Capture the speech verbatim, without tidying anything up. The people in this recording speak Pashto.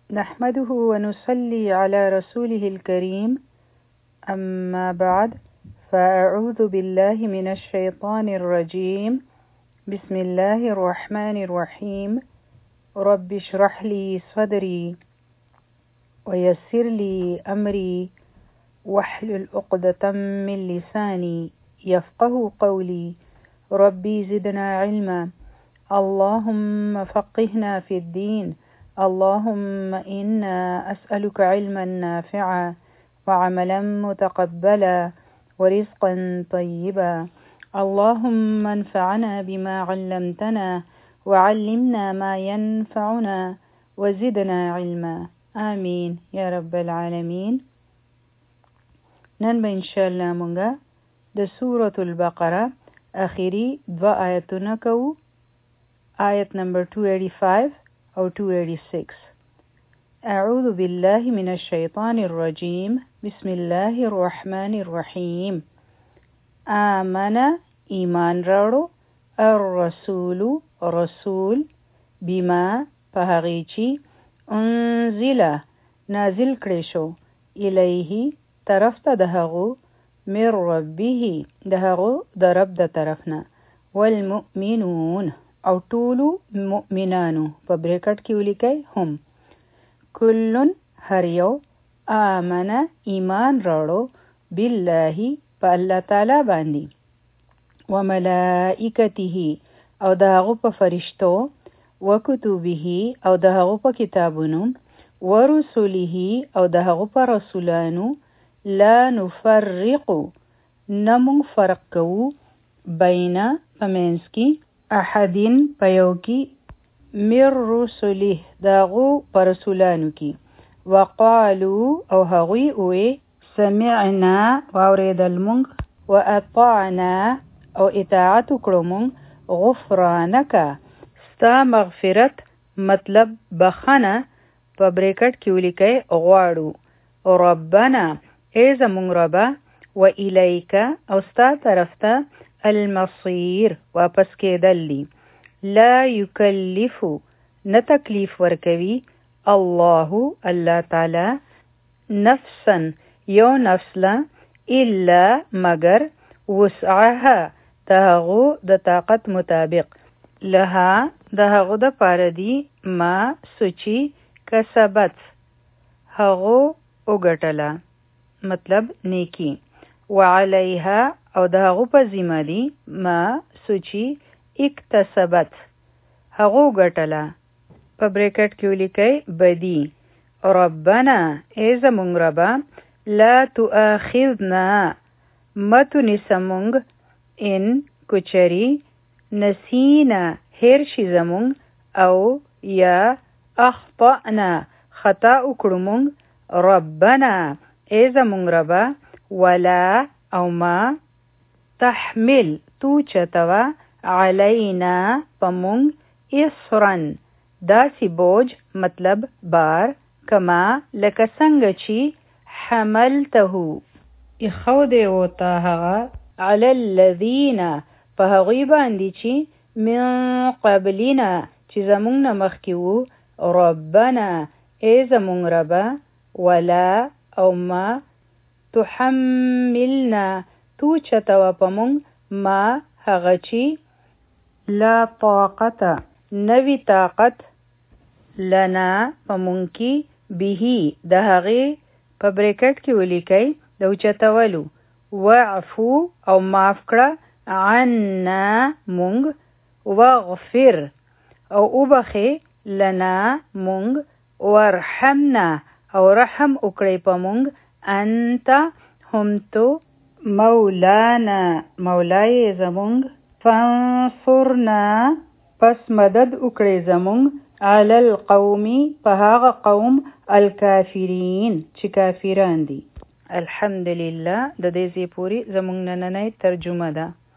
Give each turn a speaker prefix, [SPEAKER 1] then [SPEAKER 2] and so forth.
[SPEAKER 1] نحمده ونصلي على رسوله الكريم أما بعد فأعوذ بالله من الشيطان الرجيم بسم الله الرحمن الرحيم رب اشرح لي صدري ويسر لي أمري واحلل عقدة من لساني يفقه قولي ربي زدنا علما اللهم فقهنا في الدين اللهم إنا أسألك علما نافعا وعملا متقبلا ورزقا طيبا اللهم انفعنا بما علمتنا وعلمنا ما ينفعنا وزدنا علما آمين يا رب العالمين. نن به انشاءالله مونږه د سورة البقره اخیری دو آیتونه کوو، آیت نمبر two eighty-five او two eighty-six. اعوذ بالله من الشیطان الرجیم بسم الله الرحمن الرحیم. آمن ایمان راړو، الرسول رسول، بما پهغی چی انزل نازل کړی شو، الیه طرف ته دهغو، من ربه دهغو د رب د طرفنا، والمؤمنون او ټولو مؤمنانو په بریکټ کې ولیکئ هم، کلن هر یو، آمن ایمان راړو، بالله په الله تعالی باندې، وملائکته او دهغو په فرشتو، وکتبه او دهغو په کتابونو، ورسله او دهغو په رسولانو، لا نفرق نمون فرق کوو، بین پمینس کی، احدین پیو کی، مر رسوله داغو پرسولانو کی، وقالو او هغوی اوی، سمعنا واوریدل مونږ، واطعنا او اطاعت کړو مونږ، غفرانک ستا مغفرت مطلب بخنه په بریکټ کې ولیکئ غواړو، ربنا ای زمونږ ربه، و الیک او ستا طرف ته، المصیر واپس کېدل دی، لا یکلف نه تکلیف ورکوي، الله الله تعالی، نفسا یو نفس لا، الا مگر، وسعها دهغو د طاقت مطابق، لها دهغو د پاره دی، ما سوچی کسبت هغو اگټلا مطلب نیکی، وعلیها او دهغو په ذمه دی، ما سوچی اکتسبت هغو گټلا په بریکټ کې ولیکئ بدی، ربنا ای زمونږ ربا، لا تؤاخذنا متو نسمونږ، ان کچری، نسینا هیر شي زمونږ، او یا اخطأنا خطا وکړو مونږ، ربنا ای زمونږ ربا، ولا او ما، تحمل تو چتوا، علینا پمونږ، اسرن داسی بوج مطلب بار، کما لکه څنګه چې، حملته اخو دی وتا هغه، علی الذین په هغوی باندې چې، من قبلنا چې زمونږ نه مخکې وو، ربنا ای زمونږ ربا، ولا او ما، تحملنا تو چتوا پمونږ، ما هغه چې، لا طاقت نوی طاقت، لنا پمونږ کی، به د هغې په بریکټ کې ولیکئ د اوچتولو، وعفو او معاف کړه، عنا مونږ، واغفر او وبخې، لنا مونږ، ورحمنا او رحم وکړئ پمونږ، انت هم تو، مولانا مولای زمونږ، فانصرنا پس مدد وکړئ زمونږ، علی القوم په هغه قوم، الکافرین چې کافران دي. الحمدلله د دې ځای پورې زمونږ نننۍ ترجمه ده.